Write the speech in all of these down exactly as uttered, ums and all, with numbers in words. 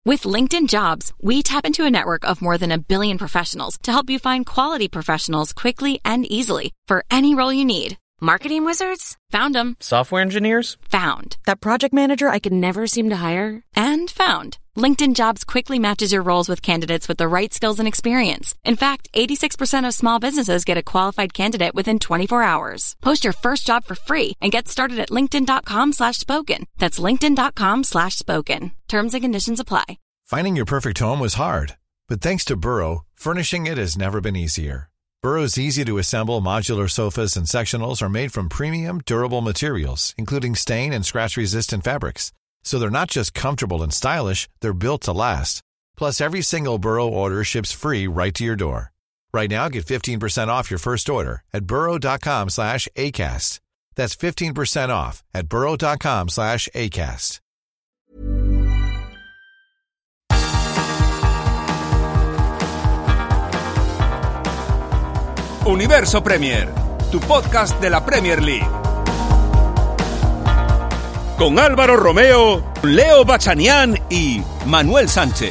With LinkedIn Jobs, we tap into a network of more than a billion professionals to help you find quality professionals quickly and easily for any role you need. Marketing wizards? Found them. Software engineers? Found. That project manager I could never seem to hire? And found. LinkedIn Jobs quickly matches your roles with candidates with the right skills and experience. In fact, eighty-six percent of small businesses get a qualified candidate within twenty-four hours. Post your first job for free and get started at linkedin.com slash spoken. That's linkedin.com slash spoken. Terms and conditions apply. Finding your perfect home was hard, but thanks to Burrow, furnishing it has never been easier. Burrow's easy-to-assemble modular sofas and sectionals are made from premium, durable materials, including stain and scratch-resistant fabrics. So they're not just comfortable and stylish, they're built to last. Plus, every single Burrow order ships free right to your door. Right now, get fifteen percent off your first order at burrow.com slash ACAST. That's fifteen percent off at burrow.com slash ACAST. Universo Premier, tu podcast de la Premier League. Con Álvaro Romeo, Leo Bachanian y Manuel Sánchez.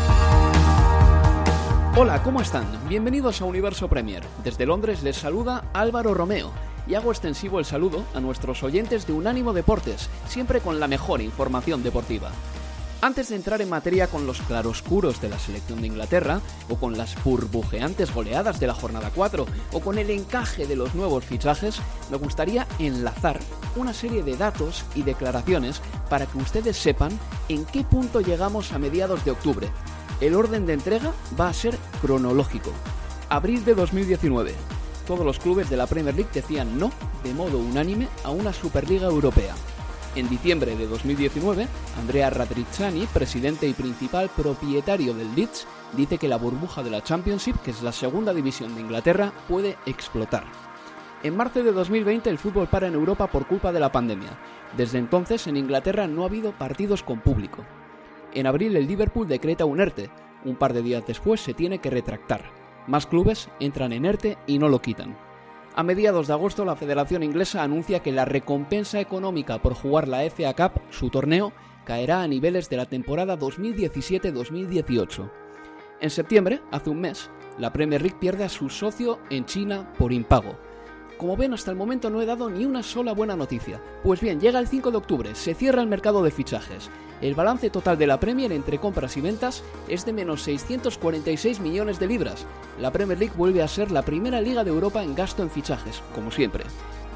Hola, ¿cómo están? Bienvenidos a Universo Premier. Desde Londres les saluda Álvaro Romeo y hago extensivo el saludo a nuestros oyentes de Unánimo Deportes, siempre con la mejor información deportiva. Antes de entrar en materia con los claroscuros de la selección de Inglaterra, o con las burbujeantes goleadas de la jornada cuatro, o con el encaje de los nuevos fichajes, me gustaría enlazar una serie de datos y declaraciones para que ustedes sepan en qué punto llegamos a mediados de octubre. El orden de entrega va a ser cronológico. Abril de dos mil diecinueve. Todos los clubes de la Premier League decían no, de modo unánime, a una Superliga Europea. En diciembre de dos mil diecinueve, Andrea Radrizzani, presidente y principal propietario del Leeds, dice que la burbuja de la Championship, que es la segunda división de Inglaterra, puede explotar. En marzo de dos mil veinte el fútbol para en Europa por culpa de la pandemia. Desde entonces en Inglaterra no ha habido partidos con público. En abril el Liverpool decreta un ERTE, un par de días después se tiene que retractar. Más clubes entran en ERTE y no lo quitan. A mediados de agosto, la Federación Inglesa anuncia que la recompensa económica por jugar la F A Cup, su torneo, caerá a niveles de la temporada dos mil diecisiete dos mil dieciocho. En septiembre, hace un mes, la Premier League pierde a su socio en China por impago. Como ven, hasta el momento no he dado ni una sola buena noticia. Pues bien, llega el cinco de octubre, se cierra el mercado de fichajes. El balance total de la Premier entre compras y ventas es de menos seiscientos cuarenta y seis millones de libras. La Premier League vuelve a ser la primera liga de Europa en gasto en fichajes, como siempre.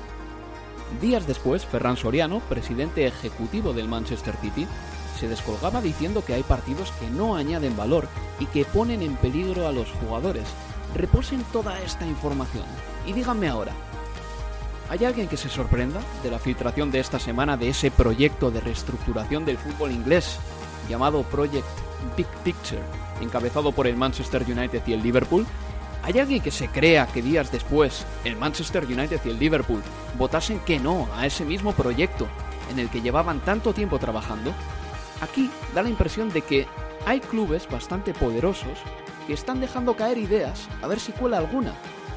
Días después, Ferran Soriano, presidente ejecutivo del Manchester City, se descolgaba diciendo que hay partidos que no añaden valor y que ponen en peligro a los jugadores. Reposen toda esta información y díganme ahora, ¿hay alguien que se sorprenda de la filtración de esta semana de ese proyecto de reestructuración del fútbol inglés llamado Project Big Picture, encabezado por el Manchester United y el Liverpool? ¿Hay alguien que se crea que días después el Manchester United y el Liverpool votasen que no a ese mismo proyecto en el que llevaban tanto tiempo trabajando? Aquí da la impresión de que hay clubes bastante poderosos que están dejando caer ideas a ver si cuela alguna.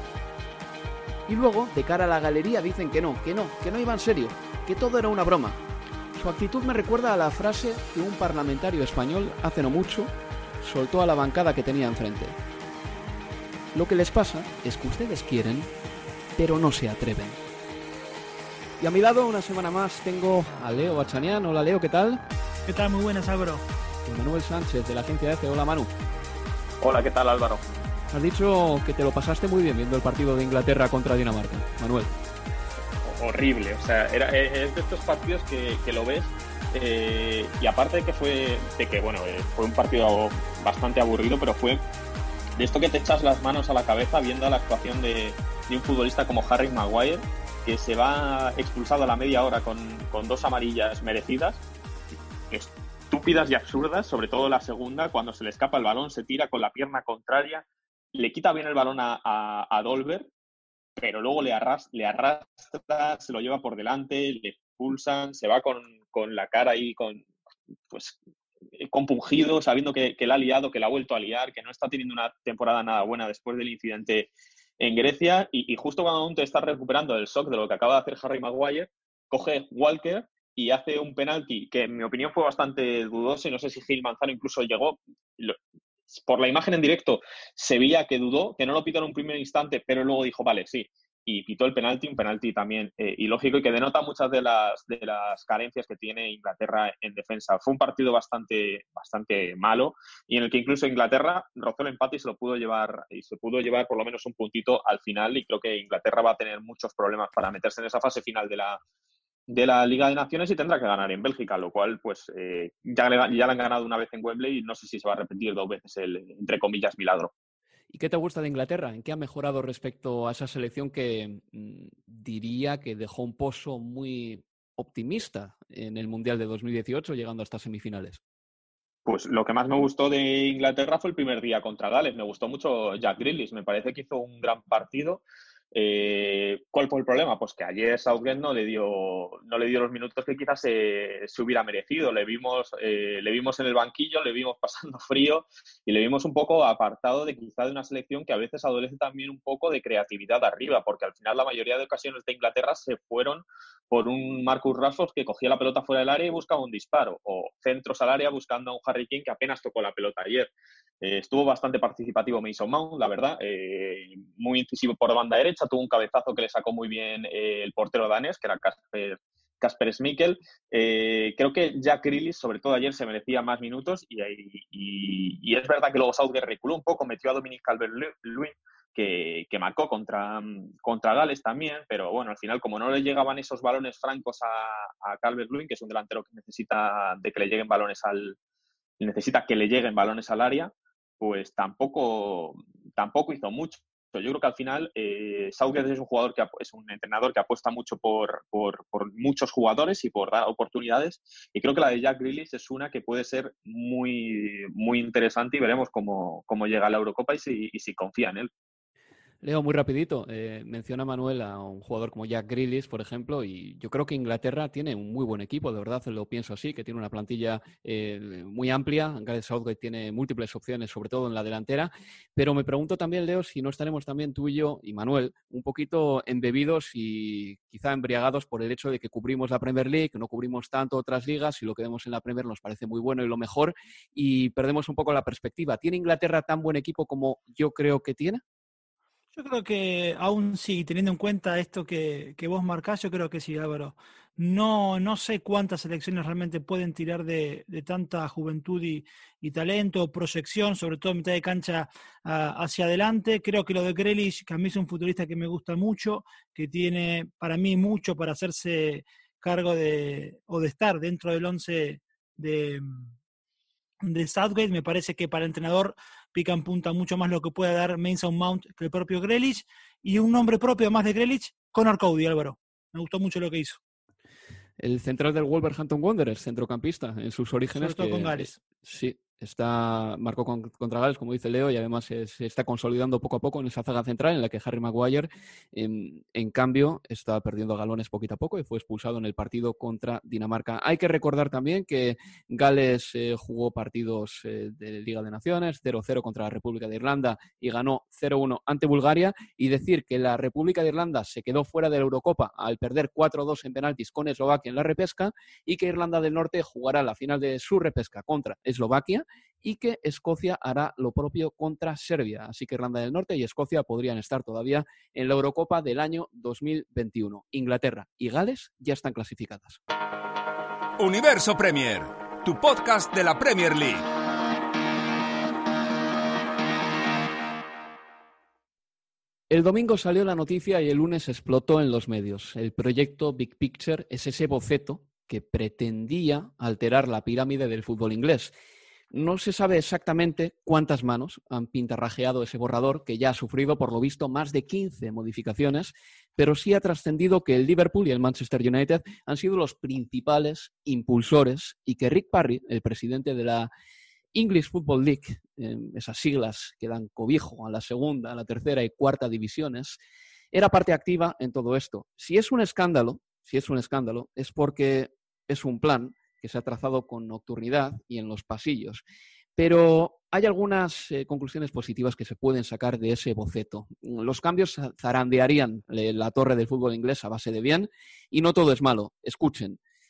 Y luego, de cara a la galería, dicen que no, que no, que no iba en serio, que todo era una broma. Su actitud me recuerda a la frase que un parlamentario español, hace no mucho, soltó a la bancada que tenía enfrente. Lo que les pasa es que ustedes quieren, pero no se atreven. Y a mi lado, una semana más, tengo a Leo Bachanian. Hola Leo, ¿qué tal? ¿Qué tal? Muy buenas, Álvaro. Y Manuel Sánchez, de la agencia F. Hola Manu. Hola, ¿qué tal, Álvaro? Has dicho que te lo pasaste muy bien viendo el partido de Inglaterra contra Dinamarca, Manuel. Horrible, o sea, era, es de estos partidos que, que lo ves eh, y aparte de que fue, de que bueno, eh, fue un partido bastante aburrido, pero fue de esto que te echas las manos a la cabeza viendo la actuación de, de un futbolista como Harry Maguire, que se va expulsado a la media hora con, con dos amarillas merecidas, estúpidas y absurdas, sobre todo la segunda, cuando se le escapa el balón, se tira con la pierna contraria, le quita bien el balón a, a, a Dolber, pero luego le arrastra, le arrastra, se lo lleva por delante, le expulsan, se va con, con la cara ahí con, pues, compungido, sabiendo que, que la ha liado, que la ha vuelto a liar, que no está teniendo una temporada nada buena después del incidente en Grecia, y, y justo cuando aún te estás recuperando del shock de lo que acaba de hacer Harry Maguire, coge Walker y hace un penalti que en mi opinión fue bastante dudoso, y no sé si Gil Manzano incluso llegó, lo, por la imagen en directo se veía que dudó, que no lo pitó en un primer instante, pero luego dijo, vale, sí, y pitó el penalti, un penalti también eh, ilógico y que denota muchas de las, de las carencias que tiene Inglaterra en defensa. Fue un partido bastante, bastante malo y en el que incluso Inglaterra rozó el empate y se lo pudo llevar, y se pudo llevar por lo menos un puntito al final, y creo que Inglaterra va a tener muchos problemas para meterse en esa fase final de la, de la Liga de Naciones y tendrá que ganar en Bélgica, lo cual pues eh, ya, le, ya le han ganado una vez en Wembley y no sé si se va a repetir dos veces el, entre comillas, milagro. ¿Y qué te gusta de Inglaterra? ¿En qué ha mejorado respecto a esa selección que mmm, diría que dejó un pozo muy optimista en el Mundial de dos mil dieciocho, llegando hasta semifinales? Pues lo que más me gustó de Inglaterra fue el primer día contra Gales. Me gustó mucho Jack Grealish, me parece que hizo un gran partido. Eh, ¿Cuál fue el problema? Pues que ayer Southgate no le dio, no le dio los minutos que quizás se, se hubiera merecido. Le vimos, eh, le vimos en el banquillo, le vimos pasando frío y le vimos un poco apartado de quizá de una selección que a veces adolece también un poco de creatividad arriba, porque al final la mayoría de ocasiones de Inglaterra se fueron por un Marcus Rashford que cogía la pelota fuera del área y buscaba un disparo, o centros al área buscando a un Harry Kane que apenas tocó la pelota ayer. Eh, estuvo bastante participativo Mason Mount, la verdad, eh, muy incisivo por banda derecha, tuvo un cabezazo que le sacó muy bien eh, el portero danés, que era Kasper, Kasper Schmeichel. Eh, creo que Jack Grealish, sobre todo ayer, se merecía más minutos y, y, y es verdad que luego Southgate reculó un poco, metió a Dominic Calvert-Lewin, que, que marcó contra, contra Gales también, pero bueno, al final como no le llegaban esos balones francos a, a Calvert-Lewin, que es un delantero que necesita de que le lleguen balones al necesita que le lleguen balones al área, pues tampoco, tampoco hizo mucho. Yo creo que al final eh, Southgate es un jugador que es un entrenador que apuesta mucho por, por, por muchos jugadores y por dar oportunidades, y creo que la de Jack Grealish es una que puede ser muy, muy interesante y veremos cómo, cómo llega a la Eurocopa y si, y si confía en él. Leo, muy rapidito, eh, menciona Manuel a un jugador como Jack Grealish, por ejemplo, y yo creo que Inglaterra tiene un muy buen equipo, de verdad lo pienso así, que tiene una plantilla eh, muy amplia. Gareth Southgate tiene múltiples opciones, sobre todo en la delantera, pero me pregunto también, Leo, si no estaremos también tú y yo y Manuel un poquito embebidos y quizá embriagados por el hecho de que cubrimos la Premier League, que no cubrimos tanto otras ligas y lo que vemos en la Premier nos parece muy bueno y lo mejor, y perdemos un poco la perspectiva. ¿Tiene Inglaterra tan buen equipo como yo creo que tiene? Yo creo que aún sí, teniendo en cuenta esto que, que vos marcás, yo creo que sí, Álvaro. No, no sé cuántas selecciones realmente pueden tirar de, de tanta juventud y, y talento, proyección, sobre todo en mitad de cancha uh, hacia adelante. Creo que lo de Grealish, que a mí es un futbolista que me gusta mucho, que tiene para mí mucho para hacerse cargo de, o de estar dentro del once de... de Southgate. Me parece que para el entrenador pica en punta mucho más lo que puede dar Mason Mount que el propio Grealish, y un nombre propio además de Grealish, Conor Cody, Álvaro. Me gustó mucho lo que hizo. El central del Wolverhampton Wanderers, centrocampista en sus orígenes. Sobre todo que, con Gales. Sí, está, marcó con, contra Gales, como dice Leo, y además se, se está consolidando poco a poco en esa zaga central en la que Harry Maguire, en, en cambio, está perdiendo galones poquito a poco y fue expulsado en el partido contra Dinamarca. Hay que recordar también que Gales eh, jugó partidos eh, de Liga de Naciones, cero cero contra la República de Irlanda y ganó cero uno ante Bulgaria, y decir que la República de Irlanda se quedó fuera de la Eurocopa al perder cuatro dos en penaltis con Eslovaquia en la repesca, y que Irlanda del Norte jugará la final de su repesca contra Eslovaquia, y que Escocia hará lo propio contra Serbia. Así que Irlanda del Norte y Escocia podrían estar todavía en la Eurocopa del año dos mil veintiuno. Inglaterra y Gales ya están clasificadas. Universo Premier, tu podcast de la Premier League. El domingo salió la noticia y el lunes explotó en los medios. El proyecto Big Picture es ese boceto que pretendía alterar la pirámide del fútbol inglés. No se sabe exactamente cuántas manos han pintarrajeado ese borrador, que ya ha sufrido, por lo visto, más de quince modificaciones, pero sí ha trascendido que el Liverpool y el Manchester United han sido los principales impulsores, y que Rick Parry, el presidente de la English Football League, eh, esas siglas que dan cobijo a la segunda, a la tercera y cuarta divisiones, era parte activa en todo esto. Si es un escándalo, si es un escándalo, es porque es un plan que se ha trazado con nocturnidad y en los pasillos. Pero hay algunas eh, conclusiones positivas que se pueden sacar de ese boceto. Los cambios zarandearían la torre del fútbol inglés a base de bien, y no todo es malo. Escuchen.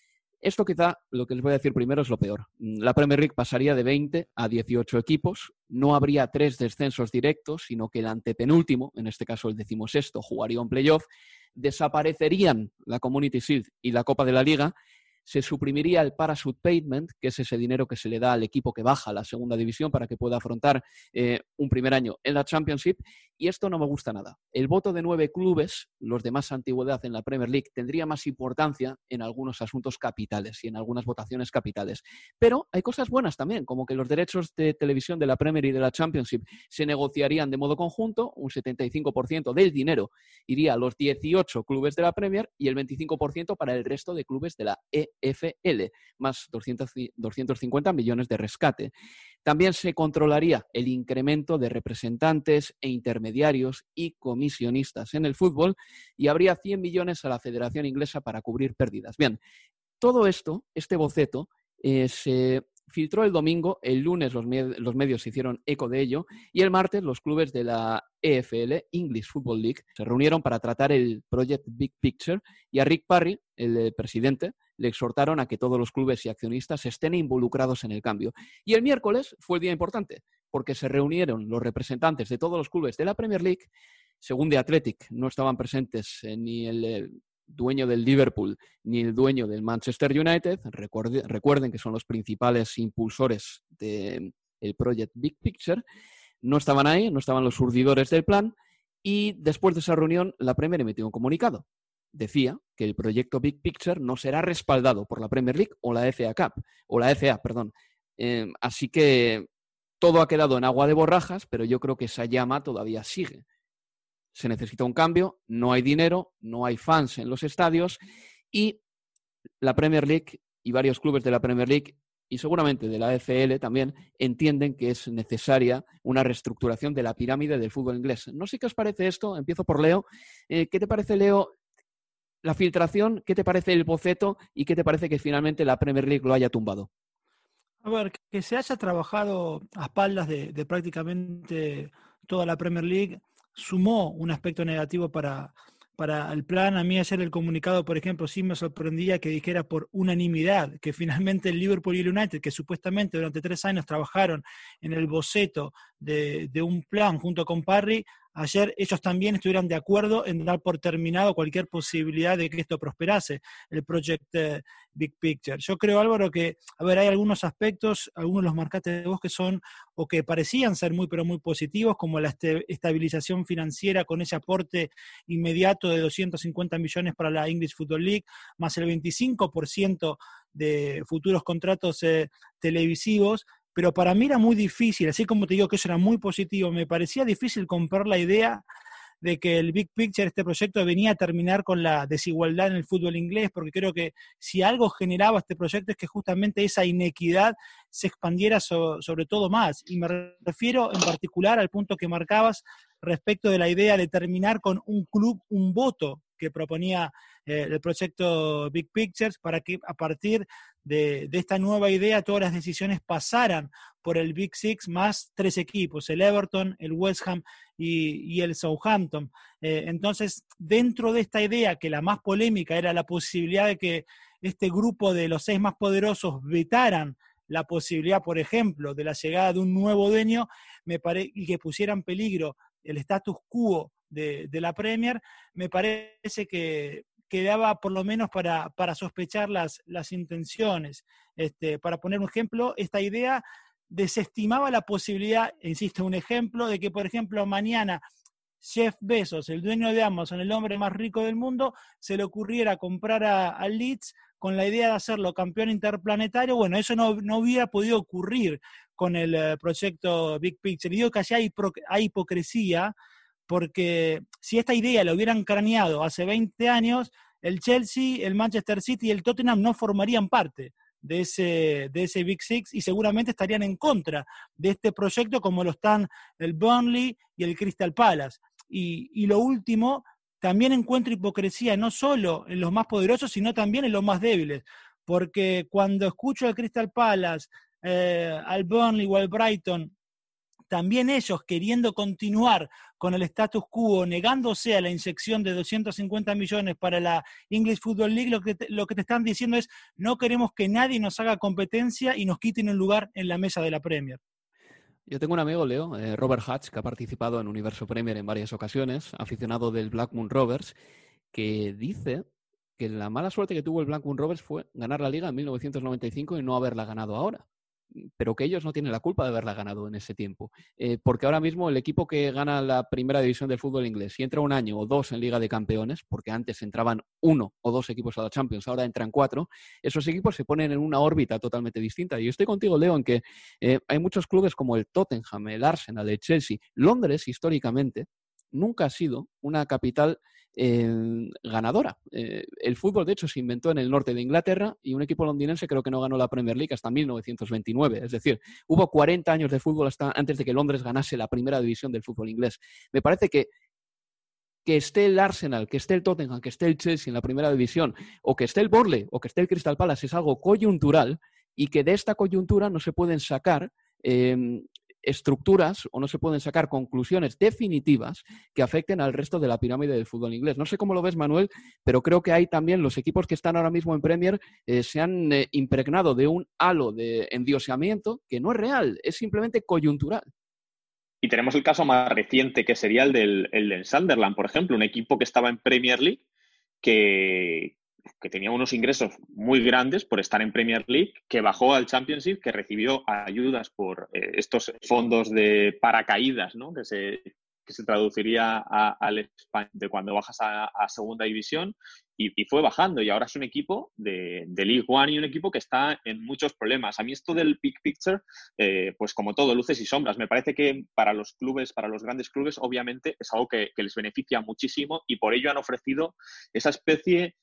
Esto quizá, lo que les voy a decir primero, es lo peor. La Premier League pasaría de veinte a dieciocho equipos, no habría tres descensos directos, sino que el antepenúltimo, en este caso el decimosexto, jugaría un playoff, desaparecerían la Community Shield y la Copa de la Liga, se suprimiría el Parachute Payment, que es ese dinero que se le da al equipo que baja a la segunda división para que pueda afrontar eh, un primer año en la Championship, y esto no me gusta nada. El voto de nueve clubes, los de más antigüedad en la Premier League, tendría más importancia en algunos asuntos capitales y en algunas votaciones capitales. Pero hay cosas buenas también, como que los derechos de televisión de la Premier y de la Championship se negociarían de modo conjunto, un setenta y cinco por ciento del dinero iría a los dieciocho clubes de la Premier y el veinticinco por ciento para el resto de clubes de la E F L, más doscientos cincuenta millones de rescate. También se controlaría el incremento de representantes e intermediarios y comisionistas en el fútbol y habría cien millones a la Federación Inglesa para cubrir pérdidas. Bien, todo esto, este boceto, eh, se filtró el domingo, el lunes los, med- los medios se hicieron eco de ello y el martes los clubes de la E F L, English Football League, se reunieron para tratar el Project Big Picture y a Rick Parry, el eh, presidente, le exhortaron a que todos los clubes y accionistas estén involucrados en el cambio. Y el miércoles fue el día importante, porque se reunieron los representantes de todos los clubes de la Premier League. Según The Athletic, no estaban presentes eh, ni el eh, dueño del Liverpool ni el dueño del Manchester United. Recuerde, recuerden que son los principales impulsores del Project Big Picture. No estaban ahí, no estaban los urdidores del plan. Y después de esa reunión, la Premier emitió un comunicado. Decía que el proyecto Big Picture no será respaldado por la Premier League o la F A Cup, o la F A, perdón. Eh, así que todo ha quedado en agua de borrajas, pero yo creo que esa llama todavía sigue. Se necesita un cambio, no hay dinero, no hay fans en los estadios y la Premier League y varios clubes de la Premier League y seguramente de la F L también entienden que es necesaria una reestructuración de la pirámide del fútbol inglés. No sé qué os parece esto, empiezo por Leo. Eh, ¿Qué te parece, Leo, la filtración? ¿Qué te parece el boceto? ¿Y qué te parece que finalmente la Premier League lo haya tumbado? A ver, que se haya trabajado a espaldas de, de prácticamente toda la Premier League sumó un aspecto negativo para, para el plan. A mí ayer el comunicado, por ejemplo, sí me sorprendía que dijera por unanimidad que finalmente el Liverpool y el United, que supuestamente durante tres años trabajaron en el boceto de, de un plan junto con Parry, ayer ellos también estuvieran de acuerdo en dar por terminado cualquier posibilidad de que esto prosperase, el Project eh, Big Picture. Yo creo, Álvaro, que, a ver, hay algunos aspectos, algunos de los marcaste de vos que son, o que parecían ser muy, pero muy positivos, como la este, estabilización financiera con ese aporte inmediato de doscientos cincuenta millones para la English Football League, más el veinticinco por ciento de futuros contratos eh, televisivos. Pero para mí era muy difícil, así como te digo que eso era muy positivo, me parecía difícil comprar la idea de que el Big Picture, este proyecto, venía a terminar con la desigualdad en el fútbol inglés, porque creo que si algo generaba este proyecto es que justamente esa inequidad se expandiera so, sobre todo más. Y me refiero en particular al punto que marcabas respecto de la idea de terminar con un club, un voto que proponía eh, el proyecto Big Pictures, para que a partir de, de esta nueva idea todas las decisiones pasaran por el Big Six más tres equipos, el Everton, el West Ham y, y el Southampton. Eh, entonces, dentro de esta idea, que la más polémica era la posibilidad de que este grupo de los seis más poderosos vetaran la posibilidad, por ejemplo, de la llegada de un nuevo dueño, me pare- y que pusiera en peligro el status quo de, de la Premier, me parece que quedaba por lo menos para, para sospechar las, las intenciones. Este, para poner un ejemplo, esta idea desestimaba la posibilidad, insisto, un ejemplo, de que, por ejemplo, mañana Jeff Bezos, el dueño de Amazon, el hombre más rico del mundo, se le ocurriera comprar a, a Leeds con la idea de hacerlo campeón interplanetario. Bueno, eso no, no hubiera podido ocurrir con el uh, proyecto Big Picture. Y digo que allá hay, pro, hay hipocresía, porque si esta idea la hubieran craneado hace veinte años, el Chelsea, el Manchester City y el Tottenham no formarían parte de ese, de ese Big Six y seguramente estarían en contra de este proyecto, como lo están el Burnley y el Crystal Palace. Y, y lo último, también encuentro hipocresía no solo en los más poderosos, sino también en los más débiles, porque cuando escucho al Crystal Palace, eh, al Burnley o al Brighton también ellos queriendo continuar con el status quo, negándose a la inyección de doscientos cincuenta millones para la English Football League, lo que te, lo que te están diciendo es no queremos que nadie nos haga competencia y nos quiten un lugar en la mesa de la Premier. Yo tengo un amigo, Leo, eh, Robert Hatch, que ha participado en Universo Premier en varias ocasiones, aficionado del Blackburn Rovers, que dice que la mala suerte que tuvo el Blackburn Rovers fue ganar la Liga en mil novecientos noventa y cinco y no haberla ganado ahora. Pero que ellos no tienen la culpa de haberla ganado en ese tiempo. Eh, porque ahora mismo el equipo que gana la primera división del fútbol inglés, si entra un año o dos en Liga de Campeones, porque antes entraban uno o dos equipos a la Champions, ahora entran cuatro, esos equipos se ponen en una órbita totalmente distinta. Y yo estoy contigo, Leo, en que eh, hay muchos clubes como el Tottenham, el Arsenal, el Chelsea. Londres, históricamente, nunca ha sido una capital Eh, ganadora. Eh, el fútbol, de hecho, se inventó en el norte de Inglaterra y un equipo londinense creo que no ganó la Premier League hasta mil novecientos veintinueve. Es decir, hubo cuarenta años de fútbol hasta antes de que Londres ganase la primera división del fútbol inglés. Me parece que que esté el Arsenal, que esté el Tottenham, que esté el Chelsea en la primera división, o que esté el Burnley, o que esté el Crystal Palace, es algo coyuntural y que de esta coyuntura no se pueden sacar eh, estructuras o no se pueden sacar conclusiones definitivas que afecten al resto de la pirámide del fútbol inglés. No sé cómo lo ves, Manuel, pero creo que hay también los equipos que están ahora mismo en Premier eh, se han eh, impregnado de un halo de endioseamiento que no es real, es simplemente coyuntural. Y tenemos el caso más reciente, que sería el del, el del Sunderland, por ejemplo, un equipo que estaba en Premier League que... que tenía unos ingresos muy grandes por estar en Premier League, que bajó al Championship, que recibió ayudas por eh, estos fondos de paracaídas, ¿no? que, se, que se traduciría a, al España de cuando bajas a, a segunda división, y, y fue bajando, y ahora es un equipo de, de League One y un equipo que está en muchos problemas. A mí esto del big picture, eh, pues como todo, luces y sombras. Me parece que para los clubes, para los grandes clubes, obviamente es algo que, que les beneficia muchísimo, y por ello han ofrecido esa especie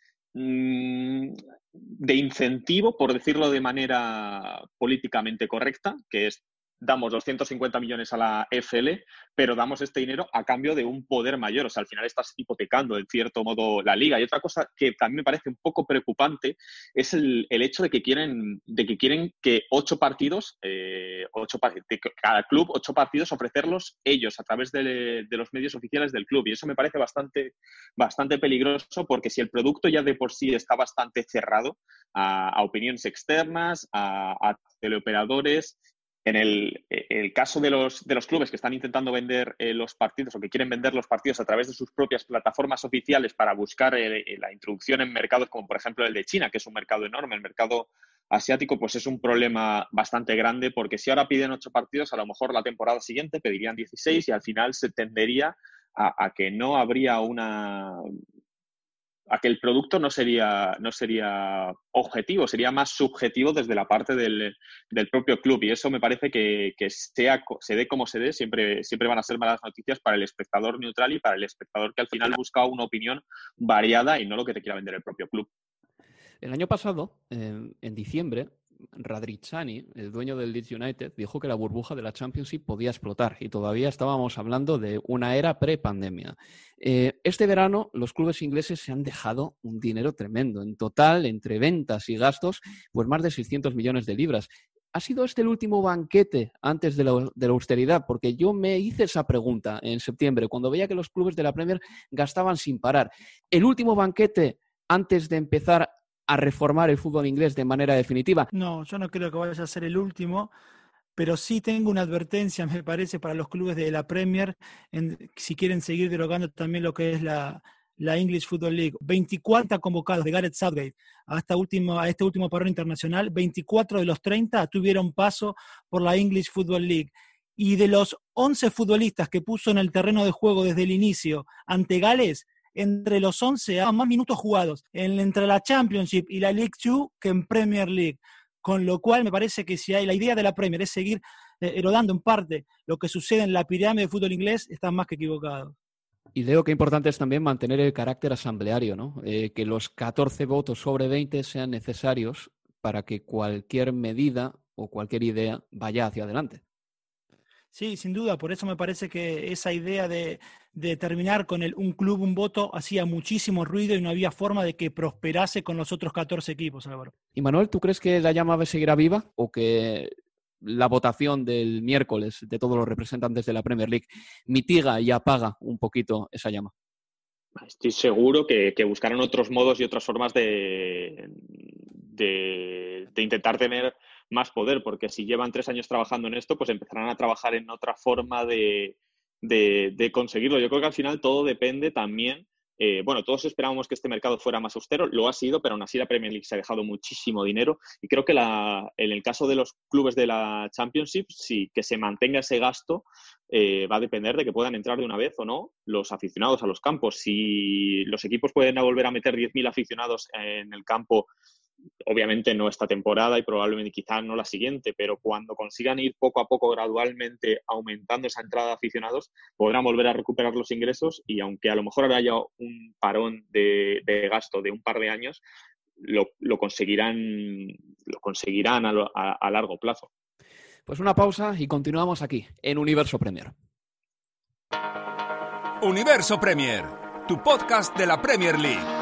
de incentivo, por decirlo de manera políticamente correcta, que es damos doscientos cincuenta millones a la F L, pero damos este dinero a cambio de un poder mayor. O sea, al final estás hipotecando, en cierto modo, la liga. Y otra cosa que también me parece un poco preocupante es el, el hecho de que quieren, de que quieren que ocho partidos, eh, ocho, de cada club, ocho partidos, ofrecerlos ellos a través de, de los medios oficiales del club. Y eso me parece bastante, bastante peligroso, porque si el producto ya de por sí está bastante cerrado a, a opiniones externas, a, a teleoperadores. En el, el caso de los, de los clubes que están intentando vender eh, los partidos o que quieren vender los partidos a través de sus propias plataformas oficiales para buscar eh, la introducción en mercados como por ejemplo el de China, que es un mercado enorme, el mercado asiático, pues es un problema bastante grande, porque si ahora piden ocho partidos, a lo mejor la temporada siguiente pedirían dieciséis y al final se tendería a, a que no habría una... a que el producto no sería, no sería objetivo, sería más subjetivo desde la parte del, del propio club. Y eso me parece que, que sea, se dé como se dé, siempre, siempre van a ser malas noticias para el espectador neutral y para el espectador que al final busca una opinión variada y no lo que te quiera vender el propio club. El año pasado, eh, en diciembre, Radrizzani, el dueño del Leeds United, dijo que la burbuja de la Championship podía explotar y todavía estábamos hablando de una era pre-pandemia. Eh, este verano los clubes ingleses se han dejado un dinero tremendo. En total, entre ventas y gastos, pues más de seiscientos millones de libras. ¿Ha sido este el último banquete antes de la, de la austeridad? Porque yo me hice esa pregunta en septiembre, cuando veía que los clubes de la Premier gastaban sin parar. ¿El último banquete antes de empezar a reformar el fútbol inglés de manera definitiva? No, yo no creo que vaya a ser el último, pero sí tengo una advertencia, me parece, para los clubes de la Premier, en, si quieren seguir derogando también lo que es la, la English Football League. veinticuatro convocados de Gareth Southgate a, esta última, a este último parón internacional, veinticuatro de los treinta tuvieron paso por la English Football League. Y de los once futbolistas que puso en el terreno de juego desde el inicio ante Gales, entre los once hay más minutos jugados en, entre la Championship y la League dos que en Premier League, con lo cual me parece que si hay la idea de la Premier es seguir eh, erodando en parte lo que sucede en la pirámide del fútbol inglés, están más que equivocados. Y Leo, qué importante es también mantener el carácter asambleario, ¿no? Eh, que los catorce votos sobre veinte sean necesarios para que cualquier medida o cualquier idea vaya hacia adelante. Sí, sin duda, por eso me parece que esa idea de, de terminar con el un club, un voto, hacía muchísimo ruido y no había forma de que prosperase con los otros catorce equipos, Álvaro. Y Manuel, ¿tú crees que la llama seguirá viva o que la votación del miércoles de todos los representantes de la Premier League mitiga y apaga un poquito esa llama? Estoy seguro que, que buscarán otros modos y otras formas de, de, de intentar tener más poder, porque si llevan tres años trabajando en esto, pues empezarán a trabajar en otra forma de, de, de conseguirlo. Yo creo que al final todo depende también. Eh, bueno, todos esperábamos que este mercado fuera más austero, lo ha sido, pero aún así la Premier League se ha dejado muchísimo dinero y creo que la, en el caso de los clubes de la Championship, sí, que se mantenga ese gasto eh, va a depender de que puedan entrar de una vez o no los aficionados a los campos. Si los equipos pueden volver a meter diez mil aficionados en el campo, obviamente no esta temporada y probablemente quizá no la siguiente, pero cuando consigan ir poco a poco gradualmente aumentando esa entrada de aficionados, podrán volver a recuperar los ingresos y aunque a lo mejor haya un parón de, de gasto de un par de años, lo, lo conseguirán, lo conseguirán a, lo, a, a largo plazo. Pues una pausa y continuamos aquí, en Universo Premier. Universo Premier, tu podcast de la Premier League.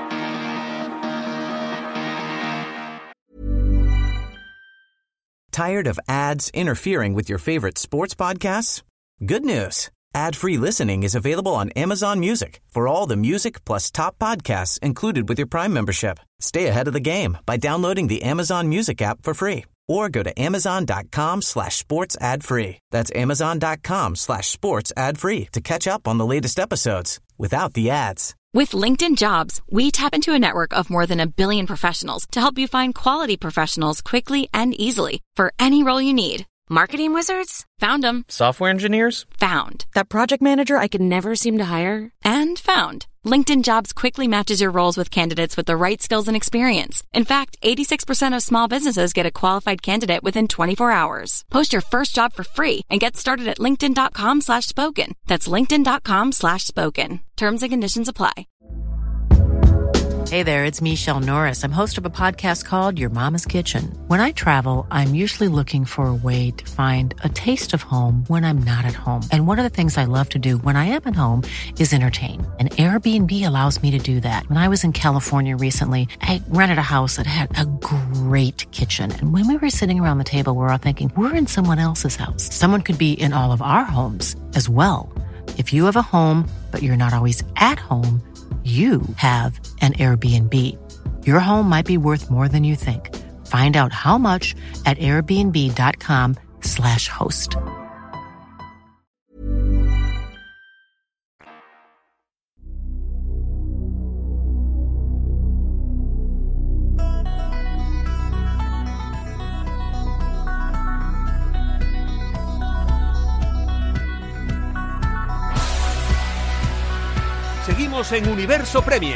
Tired of ads interfering with your favorite sports podcasts? Good news. Ad-free listening is available on Amazon Music for all the music plus top podcasts included with your Prime membership. Stay ahead of the game by downloading the Amazon Music app for free or go to amazon.com slash sports ad free. That's amazon.com slash sports ad free to catch up on the latest episodes without the ads. With LinkedIn Jobs, we tap into a network of more than a billion professionals to help you find quality professionals quickly and easily for any role you need. Marketing wizards? Found them. Software engineers? Found. That project manager I could never seem to hire? And found. LinkedIn Jobs quickly matches your roles with candidates with the right skills and experience. In fact, eighty-six percent of small businesses get a qualified candidate within twenty-four hours. Post your first job for free and get started at linkedin.com slash spoken. That's linkedin.com slash spoken. Terms and conditions apply. Hey there, it's Michelle Norris. I'm host of a podcast called Your Mama's Kitchen. When I travel, I'm usually looking for a way to find a taste of home when I'm not at home. And one of the things I love to do when I am at home is entertain. And Airbnb allows me to do that. When I was in California recently, I rented a house that had a great kitchen. And when we were sitting around the table, we were all thinking, we're in someone else's house. Someone could be in all of our homes as well. If you have a home, but you're not always at home, you have an Airbnb. Your home might be worth more than you think. Find out how much at airbnb.com slash host. Seguimos en Universo Premier.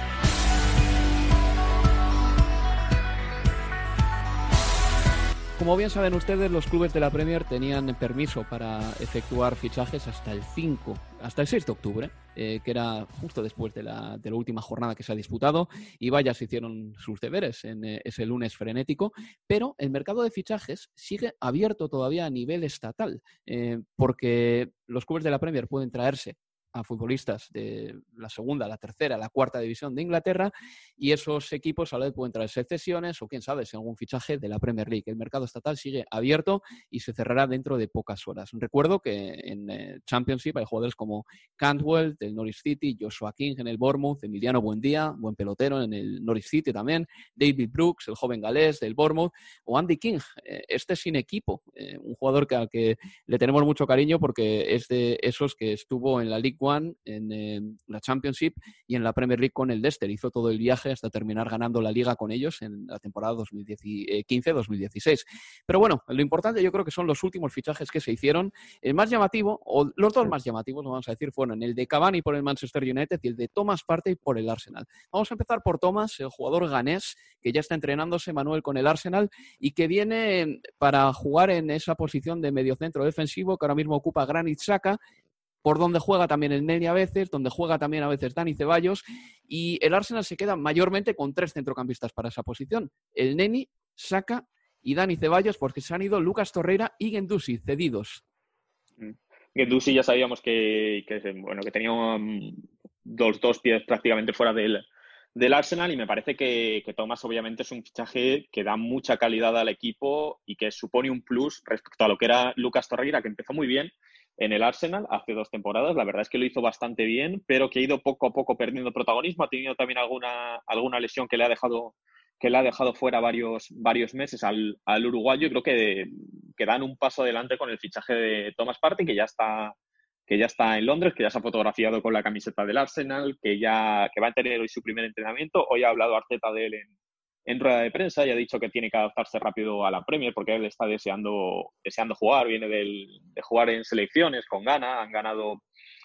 Como bien saben ustedes, los clubes de la Premier tenían permiso para efectuar fichajes hasta el cinco, hasta el seis de octubre, eh, que era justo después de la, de la última jornada que se ha disputado, y vaya, se hicieron sus deberes en eh, ese lunes frenético, pero el mercado de fichajes sigue abierto todavía a nivel estatal, eh, porque los clubes de la Premier pueden traerse a futbolistas de la segunda, la tercera, la cuarta división de Inglaterra y esos equipos a la vez pueden traerse cesiones o quién sabe si algún fichaje de la Premier League. El mercado estatal sigue abierto y se cerrará dentro de pocas horas. Recuerdo que en eh, Championship hay jugadores como Cantwell del Norwich City, Joshua King en el Bournemouth, Emiliano Buendía, buen pelotero en el Norwich City también, David Brooks, el joven galés del Bournemouth, o Andy King, eh, este sin equipo, eh, un jugador que, al que le tenemos mucho cariño porque es de esos que estuvo en la League One, en eh, la Championship y en la Premier League con el Leicester. Hizo todo el viaje hasta terminar ganando la Liga con ellos en la temporada dos mil quince dos mil dieciséis. Pero bueno, lo importante yo creo que son los últimos fichajes que se hicieron. El más llamativo, o los dos más llamativos, vamos a decir, fueron el de Cavani por el Manchester United y el de Thomas Partey por el Arsenal. Vamos a empezar por Thomas, el jugador ganés que ya está entrenándose, Manuel, con el Arsenal y que viene para jugar en esa posición de mediocentro defensivo que ahora mismo ocupa Granit Xhaka, por donde juega también el Neni a veces, donde juega también a veces Dani Ceballos, y el Arsenal se queda mayormente con tres centrocampistas para esa posición. El Neni, Xhaka y Dani Ceballos, porque se han ido Lucas Torreira y Guendouzi, cedidos. Guendouzi ya sabíamos que, que, bueno, que tenía um, dos, dos pies prácticamente fuera del, del Arsenal, y me parece que, que Thomas obviamente es un fichaje que da mucha calidad al equipo y que supone un plus respecto a lo que era Lucas Torreira, que empezó muy bien en el Arsenal hace dos temporadas. La verdad es que lo hizo bastante bien, pero que ha ido poco a poco perdiendo protagonismo. Ha tenido también alguna, alguna lesión que le ha dejado, que le ha dejado fuera varios, varios meses al, al uruguayo, y creo que, que dan un paso adelante con el fichaje de Thomas Partey, que ya está que ya está en Londres, que ya se ha fotografiado con la camiseta del Arsenal, que ya que va a tener hoy su primer entrenamiento. Hoy ha hablado Arteta de él en, en rueda de prensa y ha dicho que tiene que adaptarse rápido a la Premier porque él está deseando, deseando jugar, viene del, de jugar en selecciones con Ghana, han ganado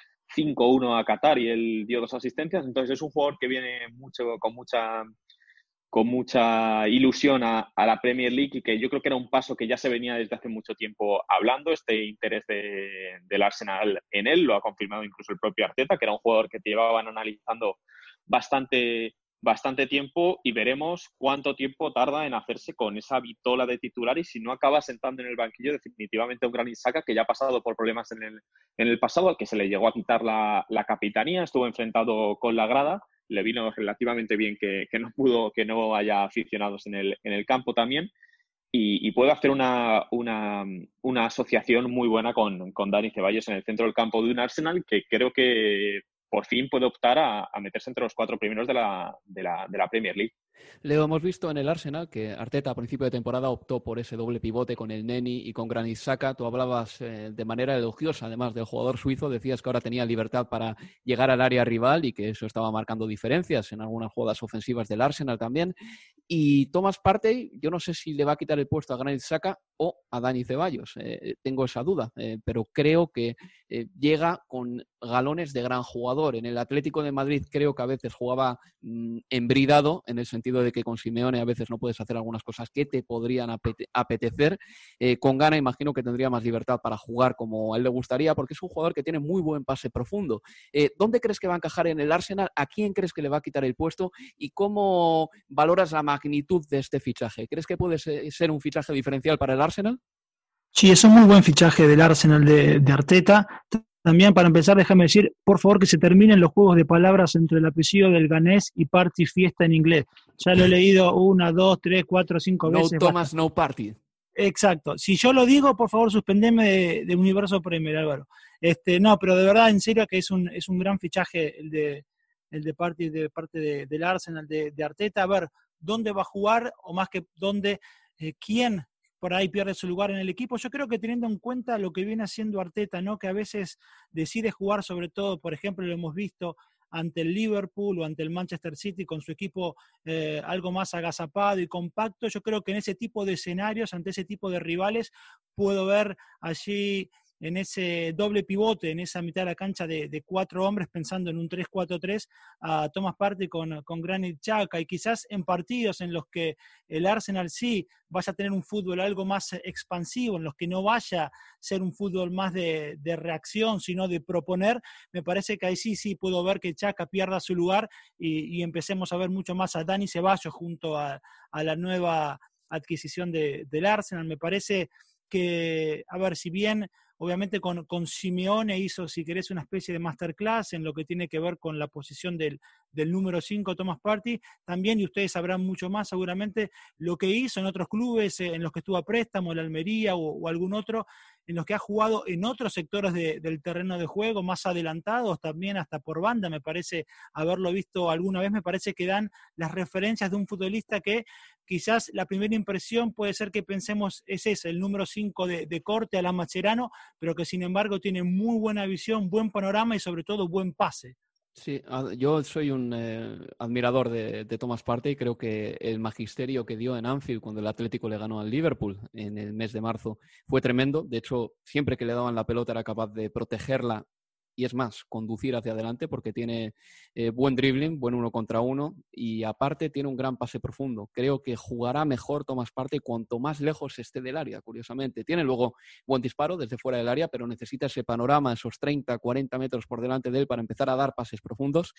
cinco uno a Qatar y él dio dos asistencias, entonces es un jugador que viene mucho con mucha con mucha ilusión a, a la Premier League, y que yo creo que era un paso que ya se venía desde hace mucho tiempo hablando, este interés de, del Arsenal en él. Lo ha confirmado incluso el propio Arteta, que era un jugador que te llevaban analizando bastante, bastante tiempo, y veremos cuánto tiempo tarda en hacerse con esa vitola de titular, y si no acaba sentando en el banquillo definitivamente a un Granit Xhaka, que ya ha pasado por problemas en el, en el pasado, al que se le llegó a quitar la, la capitanía, estuvo enfrentado con la grada. Le vino relativamente bien que, que no pudo, que no haya aficionados en el, en el campo también, y, y puede hacer una, una, una asociación muy buena con, con Dani Ceballos en el centro del campo de un Arsenal que creo que por fin puede optar a, a meterse entre los cuatro primeros de la, de la, de la Premier League. Leo, hemos visto en el Arsenal que Arteta a principio de temporada optó por ese doble pivote con el Neni y con Granit Xhaka. Tú hablabas eh, de manera elogiosa, además del jugador suizo, decías que ahora tenía libertad para llegar al área rival y que eso estaba marcando diferencias en algunas jugadas ofensivas del Arsenal también. Y Thomas Partey, yo no sé si le va a quitar el puesto a Granit Xhaka o a Dani Ceballos, eh, tengo esa duda, eh, pero creo que eh, llega con galones de gran jugador. En el Atlético de Madrid creo que a veces jugaba mmm, embridado, en el sentido de que con Simeone a veces no puedes hacer algunas cosas que te podrían apete- apetecer. Eh, con Ghana imagino que tendría más libertad para jugar como a él le gustaría, porque es un jugador que tiene muy buen pase profundo. Eh, ¿Dónde crees que va a encajar en el Arsenal? ¿A quién crees que le va a quitar el puesto? ¿Y cómo valoras la magnitud de este fichaje? ¿Crees que puede ser un fichaje diferencial para el Arsenal? Sí, es un muy buen fichaje del Arsenal de, de Arteta. También, para empezar, déjame decir, por favor, que se terminen los juegos de palabras entre el apellido del ganés y party, fiesta en inglés. Ya lo he leído una, dos, tres, cuatro, cinco no veces. No Thomas, no party. Exacto. Si yo lo digo, por favor, suspendeme de, de Universo Premier, Álvaro. Este, no, pero de verdad, en serio, que es un, es un gran fichaje el de, el de party de parte de, del Arsenal, de, de Arteta. A ver, ¿dónde va a jugar? O más que dónde, eh, ¿quién por ahí pierde su lugar en el equipo? Yo creo que teniendo en cuenta lo que viene haciendo Arteta, ¿no? Que a veces decide jugar, sobre todo, por ejemplo, lo hemos visto ante el Liverpool o ante el Manchester City con su equipo eh, algo más agazapado y compacto. Yo creo que en ese tipo de escenarios, ante ese tipo de rivales, puedo ver allí en ese doble pivote, en esa mitad de la cancha de, de cuatro hombres, pensando en un tres cuatro tres, a Thomas Partey con, con Granit Xhaka, y quizás en partidos en los que el Arsenal sí vaya a tener un fútbol algo más expansivo, en los que no vaya a ser un fútbol más de, de reacción, sino de proponer, me parece que ahí sí, sí puedo ver que Xhaka pierda su lugar y, y empecemos a ver mucho más a Dani Ceballos junto a, a la nueva adquisición de, del Arsenal. Me parece que, a ver, si bien obviamente con, con Simeone hizo, si querés, una especie de masterclass en lo que tiene que ver con la posición del, del número cinco, Thomas Partey, también, y ustedes sabrán mucho más seguramente, lo que hizo en otros clubes, en los que estuvo a préstamo, el Almería o, o algún otro, en los que ha jugado en otros sectores de, del terreno de juego, más adelantados, también hasta por banda, me parece haberlo visto alguna vez. Me parece que dan las referencias de un futbolista que quizás la primera impresión puede ser que pensemos es ese, el número cinco de, de corte a la Mascherano, pero que sin embargo tiene muy buena visión, buen panorama y sobre todo buen pase. Sí, yo soy un eh, admirador de, de Thomas Partey. Creo que el magisterio que dio en Anfield cuando el Atlético le ganó al Liverpool en el mes de marzo fue tremendo. De hecho, siempre que le daban la pelota era capaz de protegerla y, es más, conducir hacia adelante, porque tiene eh, buen dribbling, buen uno contra uno, y aparte tiene un gran pase profundo. Creo que jugará mejor Thomas Partey cuanto más lejos esté del área, curiosamente. Tiene luego buen disparo desde fuera del área, pero necesita ese panorama, esos treinta, cuarenta metros por delante de él para empezar a dar pases profundos.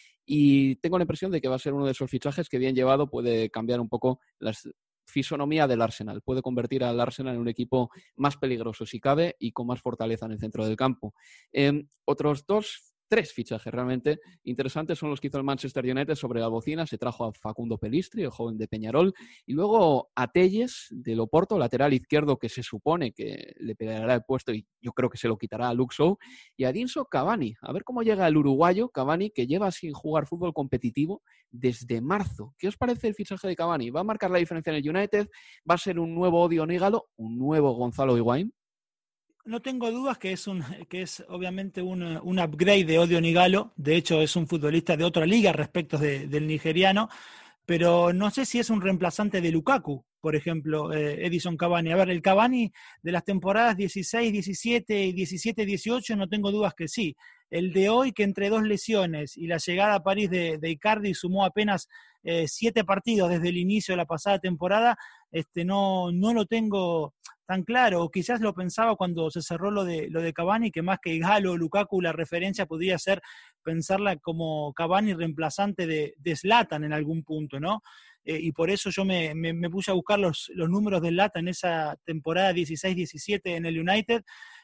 Y tengo la impresión de que va a ser uno de esos fichajes que, bien llevado, puede cambiar un poco las fisonomía del Arsenal. Puede convertir al Arsenal en un equipo más peligroso si cabe y con más fortaleza en el centro del campo. Eh, otros dos tres fichajes realmente interesantes son los que hizo el Manchester United sobre la bocina. Se trajo a Facundo Pelistri, el joven de Peñarol, y luego a Telles del Oporto, lateral izquierdo, que se supone que le pegará el puesto y yo creo que se lo quitará a Luke Shaw, y a Edinson Cavani. A ver cómo llega el uruguayo Cavani, que lleva sin jugar fútbol competitivo desde marzo. ¿Qué os parece el fichaje de Cavani? ¿Va a marcar la diferencia en el United? ¿Va a ser un nuevo Odion Ígalo? ¿Un nuevo Gonzalo Higuaín? No tengo dudas que es un que es obviamente un, un upgrade de Odion Ígalo. De hecho, es un futbolista de otra liga respecto de, del nigeriano, pero no sé si es un reemplazante de Lukaku, por ejemplo, eh, Edinson Cavani. A ver, el Cavani de las temporadas dieciséis, diecisiete y diecisiete, dieciocho, no tengo dudas que sí. El de hoy, que entre dos lesiones y la llegada a París de, de Icardi sumó apenas eh, siete partidos desde el inicio de la pasada temporada, este, no, no lo tengo tan claro, o quizás lo pensaba cuando se cerró lo de, lo de Cavani, que más que Galo o Lukaku, la referencia podría ser pensarla como Cavani reemplazante de, de Zlatan en algún punto, ¿no? Eh, y por eso yo me, me, me puse a buscar los, los números de Zlatan en esa temporada dieciséis diecisiete en el United,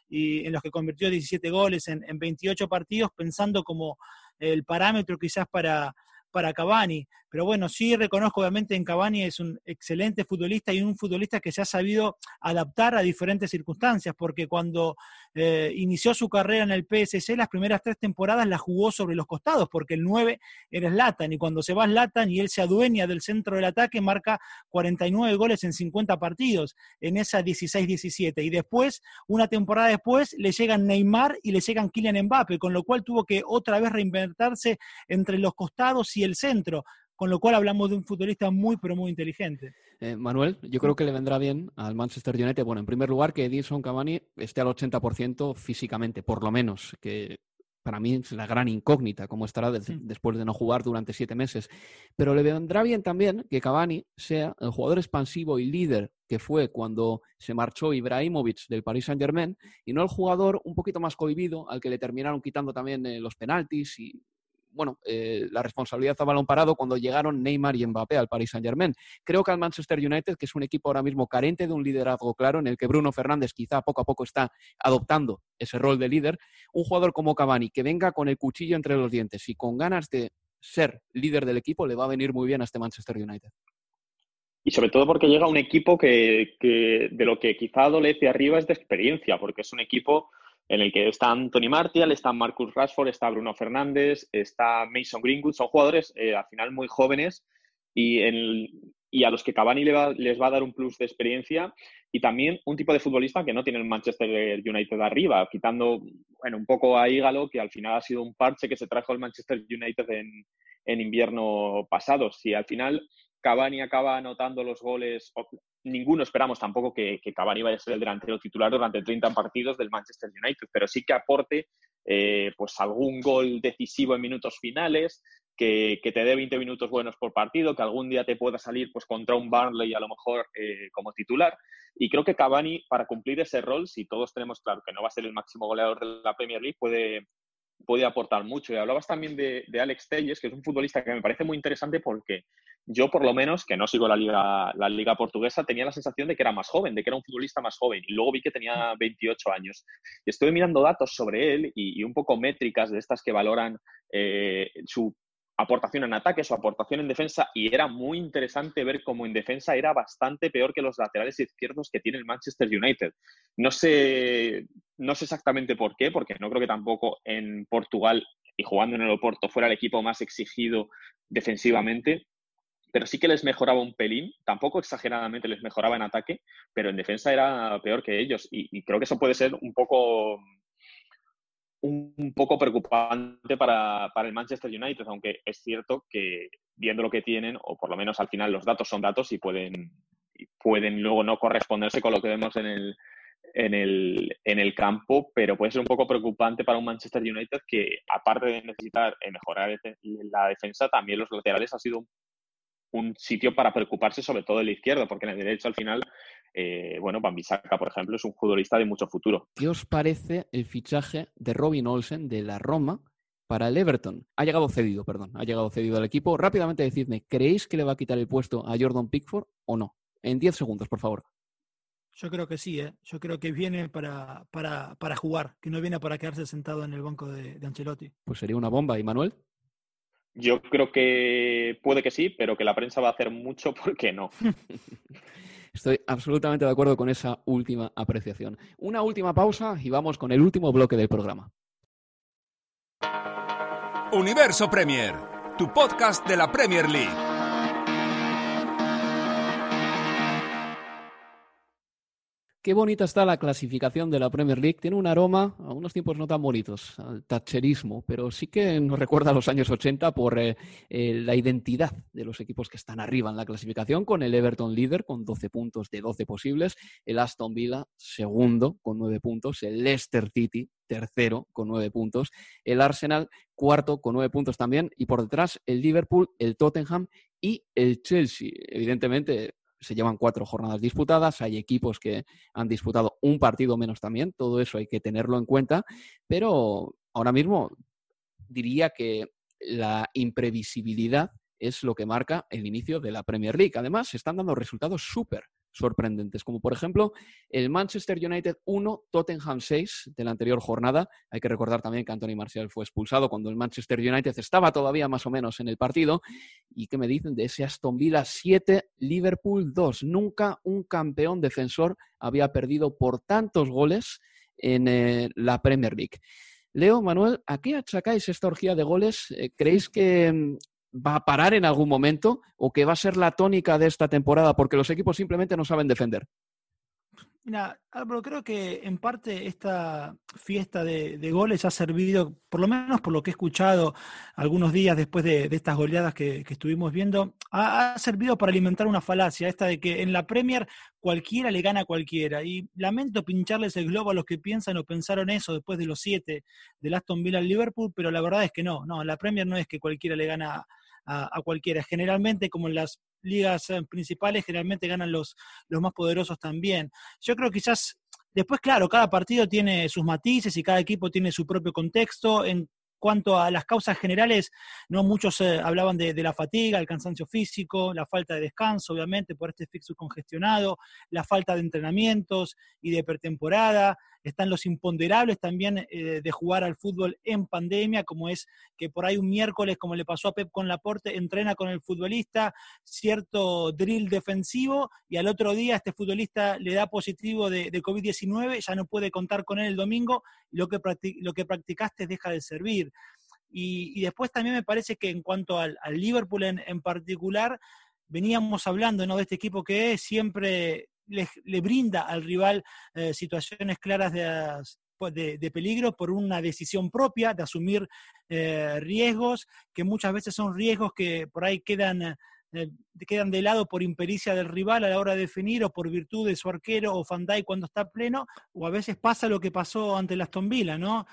y en los que convirtió diecisiete goles en, en veintiocho partidos, pensando como el parámetro quizás para, para Cavani. Pero bueno, sí reconozco obviamente en Cavani es un excelente futbolista y un futbolista que se ha sabido adaptar a diferentes circunstancias, porque cuando eh, inició su carrera en el P S G, las primeras tres temporadas las jugó sobre los costados, porque el nueve era Zlatan, y cuando se va Zlatan y él se adueña del centro del ataque, marca cuarenta y nueve goles en cincuenta partidos en esa dieciséis diecisiete, y después, una temporada después, le llegan Neymar y le llegan Kylian Mbappé, con lo cual tuvo que otra vez reinventarse entre los costados y el centro, con lo cual hablamos de un futbolista muy, pero muy inteligente. Eh, Manuel, yo creo que le vendrá bien al Manchester United, bueno, en primer lugar, que Edinson Cavani esté al ochenta por ciento físicamente, por lo menos, que para mí es la gran incógnita, cómo estará de- Sí. después de no jugar durante siete meses. Pero le vendrá bien también que Cavani sea el jugador expansivo y líder que fue cuando se marchó Ibrahimovic del Paris Saint-Germain, y no el jugador un poquito más cohibido al que le terminaron quitando también eh, los penaltis y bueno, eh, la responsabilidad a balón parado cuando llegaron Neymar y Mbappé al Paris Saint-Germain. Creo que al Manchester United, que es un equipo ahora mismo carente de un liderazgo claro, en el que Bruno Fernández quizá poco a poco está adoptando ese rol de líder, un jugador como Cavani, que venga con el cuchillo entre los dientes y con ganas de ser líder del equipo, le va a venir muy bien a este Manchester United. Y sobre todo porque llega un equipo que, que de lo que quizá adolece arriba es de experiencia, porque es un equipo en el que está Anthony Martial, está Marcus Rashford, está Bruno Fernández, está Mason Greenwood. Son jugadores eh, al final muy jóvenes y, en, y a los que Cavani le va, les va a dar un plus de experiencia, y también un tipo de futbolista que no tiene el Manchester United arriba, quitando bueno, un poco a Ígalo, que al final ha sido un parche que se trajo el Manchester United en, en invierno pasado. Si al final Cavani acaba anotando los goles, ninguno esperamos tampoco que, que Cavani vaya a ser el delantero titular durante treinta partidos del Manchester United, pero sí que aporte eh, pues algún gol decisivo en minutos finales, que, que te dé veinte minutos buenos por partido, que algún día te pueda salir pues contra un Burnley a lo mejor eh, como titular. Y creo que Cavani, para cumplir ese rol, si todos tenemos claro que no va a ser el máximo goleador de la Premier League, puede... puede aportar mucho. Y hablabas también de, de Alex Telles, que es un futbolista que me parece muy interesante porque yo, por lo menos, que no sigo la liga, la liga portuguesa, tenía la sensación de que era más joven, de que era un futbolista más joven, y luego vi que tenía veintiocho años. Y estuve mirando datos sobre él y, y un poco métricas de estas que valoran eh, su aportación en ataque, su aportación en defensa, y era muy interesante ver cómo en defensa era bastante peor que los laterales izquierdos que tiene el Manchester United. No sé, no sé exactamente por qué, porque no creo que tampoco en Portugal y jugando en el Oporto fuera el equipo más exigido defensivamente, pero sí que les mejoraba un pelín, tampoco exageradamente les mejoraba en ataque, pero en defensa era peor que ellos, y, y creo que eso puede ser un poco... un poco preocupante para, para el Manchester United, aunque es cierto que viendo lo que tienen, o por lo menos al final los datos son datos y pueden, y pueden luego no corresponderse con lo que vemos en el, en, el, en el campo, pero puede ser un poco preocupante para un Manchester United que, aparte de necesitar mejorar la defensa, también los laterales ha sido un, un sitio para preocuparse, sobre todo el izquierdo, porque en el derecho al final Eh, bueno, Wan-Bissaka, por ejemplo, es un futbolista de mucho futuro. ¿Qué os parece el fichaje de Robin Olsen de la Roma para el Everton? Ha llegado cedido, perdón, ha llegado cedido al equipo. Rápidamente decidme, ¿creéis que le va a quitar el puesto a Jordan Pickford o no? En diez segundos, por favor. Yo creo que sí, ¿eh? Yo creo que viene para, para, para jugar, que no viene para quedarse sentado en el banco de, de Ancelotti. Pues sería una bomba. ¿Y Manuel? Yo creo que puede que sí, pero que la prensa va a hacer mucho porque no. Estoy absolutamente de acuerdo con esa última apreciación. Una última pausa y vamos con el último bloque del programa. Universo Premier, tu podcast de la Premier League. Qué bonita está la clasificación de la Premier League. Tiene un aroma a unos tiempos no tan bonitos, al thatcherismo, pero sí que nos recuerda a los años ochenta por eh, eh, la identidad de los equipos que están arriba en la clasificación, con el Everton líder con doce puntos de doce posibles, el Aston Villa segundo con nueve puntos, el Leicester City tercero con nueve puntos, el Arsenal cuarto con nueve puntos también, y por detrás el Liverpool, el Tottenham y el Chelsea. Evidentemente se llevan cuatro jornadas disputadas, hay equipos que han disputado un partido menos también, todo eso hay que tenerlo en cuenta, pero ahora mismo diría que la imprevisibilidad es lo que marca el inicio de la Premier League. Además, se están dando resultados súper sorprendentes, como por ejemplo el Manchester United uno, Tottenham seis de la anterior jornada. Hay que recordar también que Anthony Martial fue expulsado cuando el Manchester United estaba todavía más o menos en el partido. ¿Y qué me dicen de ese Aston Villa siete, Liverpool dos? Nunca un campeón defensor había perdido por tantos goles en eh, la Premier League. Leo, Manuel, ¿a qué achacáis esta orgía de goles? ¿Creéis que va a parar en algún momento o que va a ser la tónica de esta temporada porque los equipos simplemente no saben defender? Mira, Álvaro, creo que en parte esta fiesta de, de goles ha servido, por lo menos por lo que he escuchado algunos días después de, de estas goleadas que, que estuvimos viendo, ha, ha servido para alimentar una falacia, esta de que en la Premier cualquiera le gana a cualquiera. Y lamento pincharles el globo a los que piensan o pensaron eso después de los siete del Aston Villa al Liverpool, pero la verdad es que no, no, la Premier no es que cualquiera le gana a A, a cualquiera. Generalmente, como en las ligas eh, principales, generalmente ganan los, los más poderosos también. Yo creo que quizás, después, claro, cada partido tiene sus matices y cada equipo tiene su propio contexto. En cuanto a las causas generales, no muchos eh, hablaban de, de la fatiga, el cansancio físico, la falta de descanso, obviamente, por este fixture congestionado, la falta de entrenamientos y de pretemporada. Están los imponderables también eh, de jugar al fútbol en pandemia, como es que por ahí un miércoles, como le pasó a Pep con Laporte, entrena con el futbolista cierto drill defensivo y al otro día este futbolista le da positivo de, de covid diecinueve, ya no puede contar con él el domingo y lo que, practic- lo que practicaste deja de servir. Y, y después también me parece que en cuanto al, al Liverpool en, en particular, veníamos hablando, ¿no?, de este equipo que siempre le, le brinda al rival eh, situaciones claras de, de, de peligro por una decisión propia, de asumir eh, riesgos, que muchas veces son riesgos que por ahí quedan, eh, quedan de lado por impericia del rival a la hora de definir, o por virtud de su arquero o Van Dijk cuando está pleno, o a veces pasa lo que pasó ante el Aston Villa, ¿no?,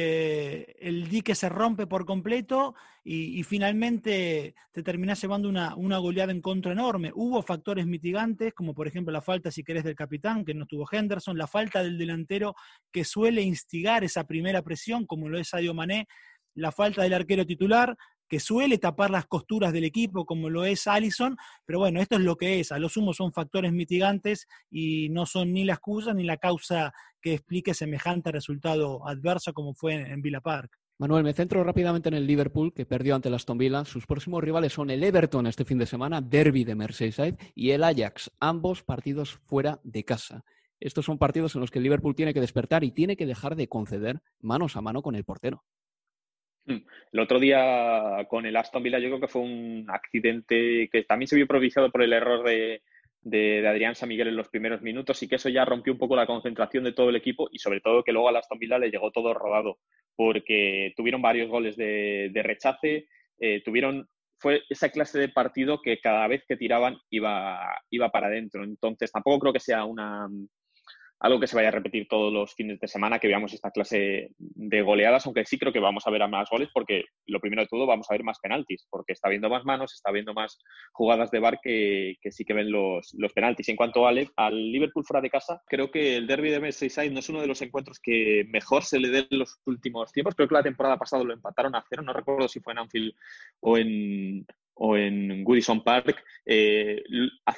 que el dique se rompe por completo y, y finalmente te terminás llevando una, una goleada en contra enorme. Hubo factores mitigantes, como por ejemplo la falta, si querés, del capitán, que no tuvo Henderson, la falta del delantero que suele instigar esa primera presión, como lo es Sadio Mané, la falta del arquero titular, que suele tapar las costuras del equipo, como lo es Alisson, pero bueno, esto es lo que es. A lo sumo son factores mitigantes y no son ni la excusa ni la causa que explique semejante resultado adverso como fue en, en Villa Park. Manuel, me centro rápidamente en el Liverpool, que perdió ante el Aston Villa. Sus próximos rivales son el Everton este fin de semana, derbi de Merseyside, y el Ajax, ambos partidos fuera de casa. Estos son partidos en los que el Liverpool tiene que despertar y tiene que dejar de conceder manos a mano con el portero. El otro día con el Aston Villa yo creo que fue un accidente que también se vio propiciado por el error de, de, de Adrián San Miguel en los primeros minutos, y que eso ya rompió un poco la concentración de todo el equipo, y sobre todo que luego al Aston Villa le llegó todo rodado porque tuvieron varios goles de, de rechace, eh, tuvieron fue esa clase de partido que cada vez que tiraban iba, iba para adentro. Entonces tampoco creo que sea una... algo que se vaya a repetir todos los fines de semana, que veamos esta clase de goleadas, aunque sí creo que vamos a ver a más goles, porque lo primero de todo vamos a ver más penaltis, porque está viendo más manos, está viendo más jugadas de V A R que, que sí que ven los, los penaltis. En cuanto al, al Liverpool fuera de casa, creo que el derbi de Merseyside no es uno de los encuentros que mejor se le dé en los últimos tiempos. Creo que la temporada pasada lo empataron a cero, no recuerdo si fue en Anfield o en... o en Goodison Park. Eh, hace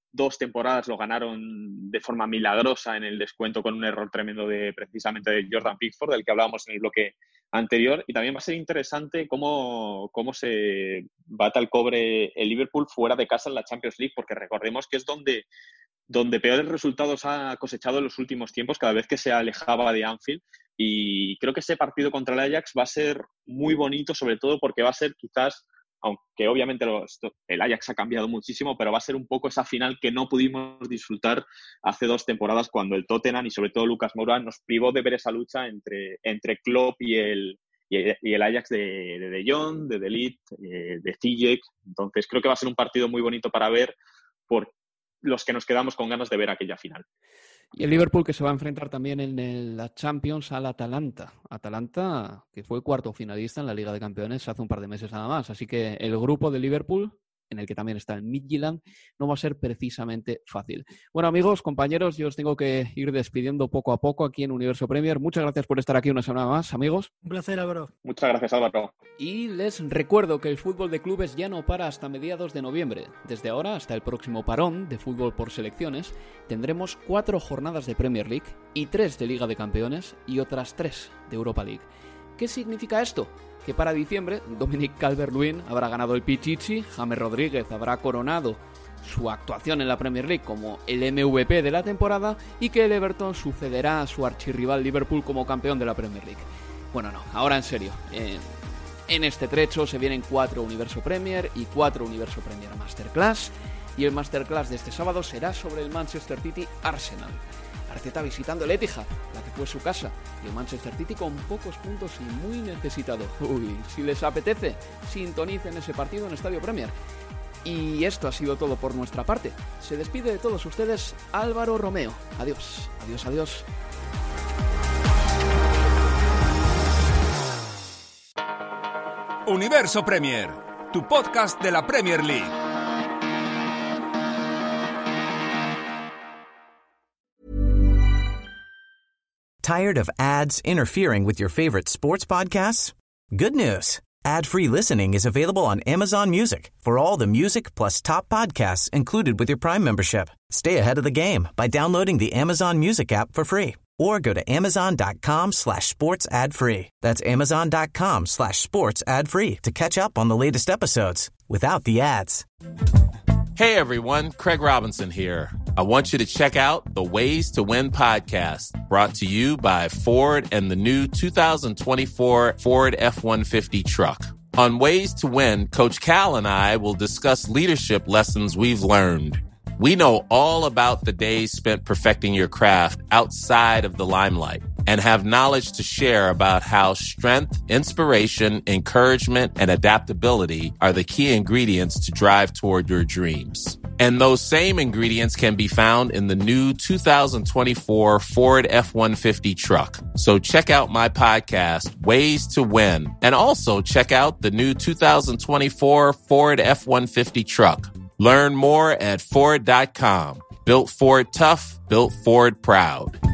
dos temporadas lo ganaron de forma milagrosa en el descuento con un error tremendo de precisamente de Jordan Pickford, del que hablábamos en el bloque anterior. Y también va a ser interesante cómo, cómo se bata el cobre el Liverpool fuera de casa en la Champions League, porque recordemos que es donde, donde peores resultados ha cosechado en los últimos tiempos cada vez que se alejaba de Anfield. Y creo que ese partido contra el Ajax va a ser muy bonito, sobre todo porque va a ser quizás, aunque obviamente los, el Ajax ha cambiado muchísimo, pero va a ser un poco esa final que no pudimos disfrutar hace dos temporadas cuando el Tottenham y sobre todo Lucas Moura nos privó de ver esa lucha entre, entre Klopp y el, y el Ajax de De, de Jong, de De Ligt, eh, de Ziyech. Entonces creo que va a ser un partido muy bonito para ver por los que nos quedamos con ganas de ver aquella final. Y el Liverpool que se va a enfrentar también en la Champions al Atalanta. Atalanta que fue cuarto finalista en la Liga de Campeones hace un par de meses nada más. Así que el grupo de Liverpool, en el que también está el Midtjylland, no va a ser precisamente fácil. Bueno, amigos, compañeros, yo os tengo que ir despidiendo poco a poco aquí en Universo Premier. Muchas gracias por estar aquí una semana más, amigos. Un placer, Álvaro. Muchas gracias, Álvaro. Y les recuerdo que el fútbol de clubes ya no para hasta mediados de noviembre. Desde ahora hasta el próximo parón de fútbol por selecciones, tendremos cuatro jornadas de Premier League y tres de Liga de Campeones y otras tres de Europa League. ¿Qué significa esto? Que para diciembre Dominic Calvert-Lewin habrá ganado el Pichichi, James Rodríguez habrá coronado su actuación en la Premier League como el M V P de la temporada y que el Everton sucederá a su archirrival Liverpool como campeón de la Premier League. Bueno, no, ahora en serio. En, en este trecho se vienen cuatro Universo Premier y cuatro Universo Premier Masterclass, y el Masterclass de este sábado será sobre el Manchester City Arsenal. Arteta visitando el Etihad, la que fue su casa, y el Manchester City con pocos puntos y muy necesitado. Uy, si les apetece, sintonicen ese partido en Estadio Premier. Y esto ha sido todo por nuestra parte. Se despide de todos ustedes Álvaro Romeo. Adiós, adiós, adiós. Universo Premier, tu podcast de la Premier League. Tired of ads interfering with your favorite sports podcasts? Good news. Ad-free listening is available on Amazon Music for all the music plus top podcasts included with your Prime membership. Stay ahead of the game by downloading the Amazon Music app for free or go to amazon.com slash sports ad free. That's amazon.com slash sports ad free to catch up on the latest episodes without the ads. Hey everyone, Craig Robinson here. I want you to check out the Ways to Win podcast, brought to you by Ford and the new two thousand twenty-four Ford F one fifty truck. On Ways to Win, Coach Cal and I will discuss leadership lessons we've learned. We know all about the days spent perfecting your craft outside of the limelight and have knowledge to share about how strength, inspiration, encouragement, and adaptability are the key ingredients to drive toward your dreams. And those same ingredients can be found in the new two thousand twenty-four Ford F one fifty truck. So check out my podcast, Ways to Win, and also check out the new two thousand twenty-four Ford F one fifty truck. Learn more at Ford dot com. Built Ford tough, built Ford proud.